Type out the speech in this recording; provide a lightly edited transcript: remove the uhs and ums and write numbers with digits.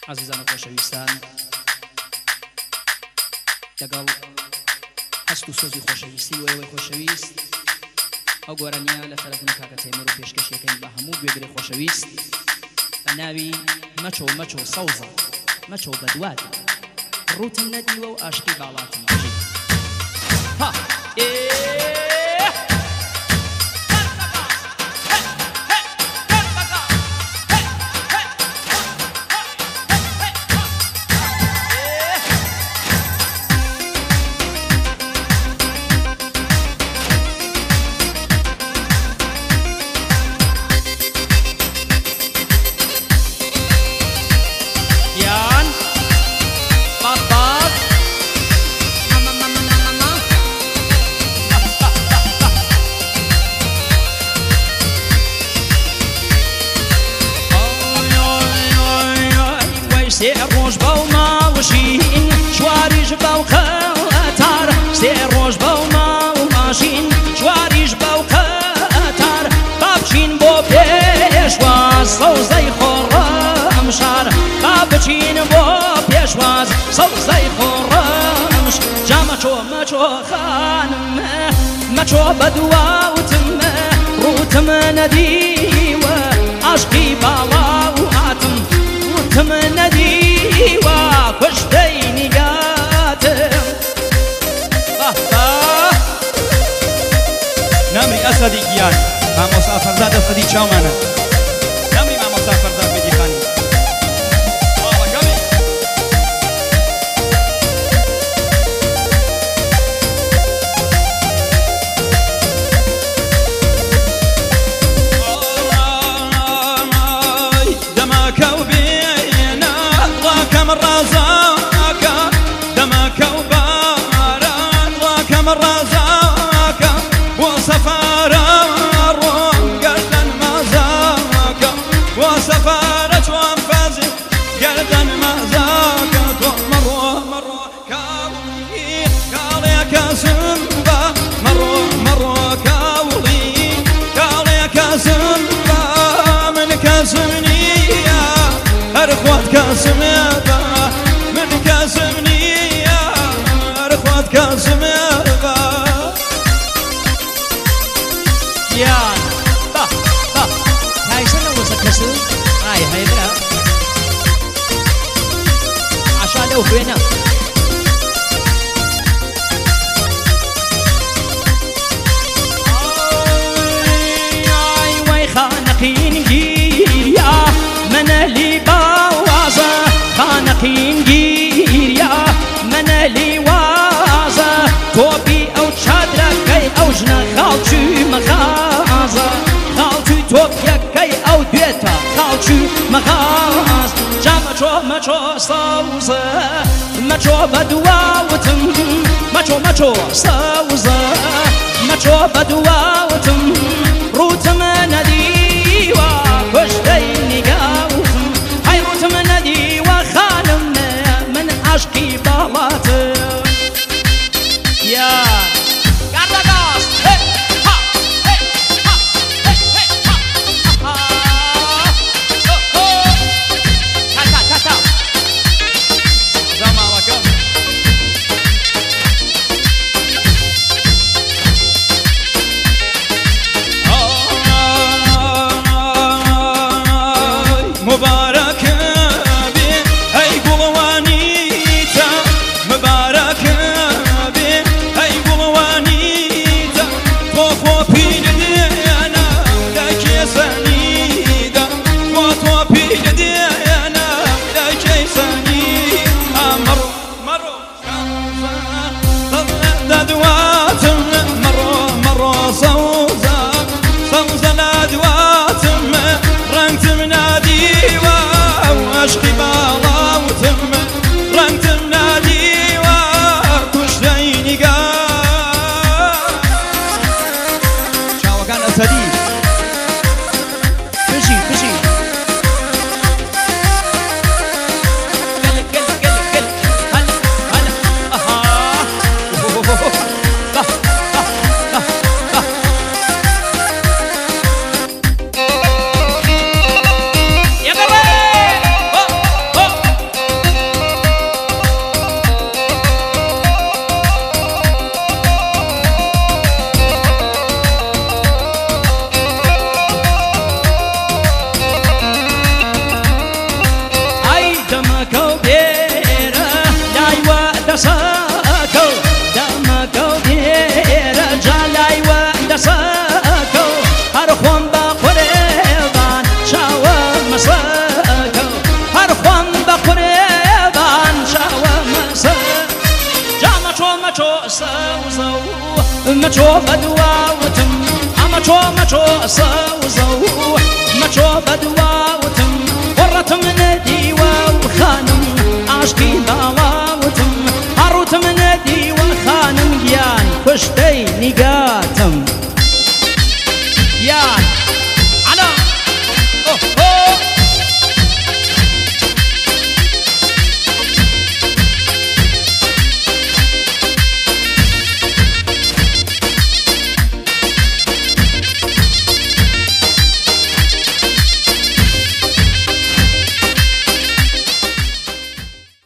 عزیزان و خۆشەویستان لەگەڵ هەست و سۆزی خۆشەویستی و ئێوەی خۆشەویست ئەو گۆرانیە لە تەلەفۆنی کاکە تەیموور و پێشکەشیەکەین بە هەموو گوێگرەی خۆشەویست بە ناوی مەچۆ مەچۆ سەوزە مەچۆ بەدوات ڕوتم نەدیوە و ئاشتی باڵاتم ها سێ ڕۆژ بەو ماوەشین شواریش بەو قەتار سێ ڕۆژ بەو ماوەشین شواریش بەو قەتار با بچین بۆ پێشواز سەوزەی خۆڕەم شار با بچین بۆ پێشواز سەوزەی خۆڕەم جا مەچۆ مەچۆ خانم مەچۆ بەدواوتم ڕوتم نەدیوە عاشقی باڵاواتم ڕوتم نەدیوە کوژدەی نیگاتم نامری ئەسەدی گیان مامۆستا فەرزاد ئەسەدی چاومانە نامری مامۆستا فەرزاد بێدیخانی وفينا وي خانقين جيريا من اللي باوازا خانقين جيريا من اللي وازا توبي او تشادرا كي او جنا خالتو مخازا خالتو توبيا كي او ديتا خالتو مخاز مەچۆ مەچۆ سەوزە مەچۆ بەدواوتم مەچۆ مەچۆ سەوزە مەچۆ بەدواوتم ڕوتم نەدیوە کوژدەی نیگاوتم هەی ڕوتم نەدیوە خانم من عاشقی باڵاتم سوزو مچو بدواوتم مچو سوزو مچو بدواوتم ورتم ندي وخانم عشقي باواوتم عروتم ندي وخانم جيان كشتي نقا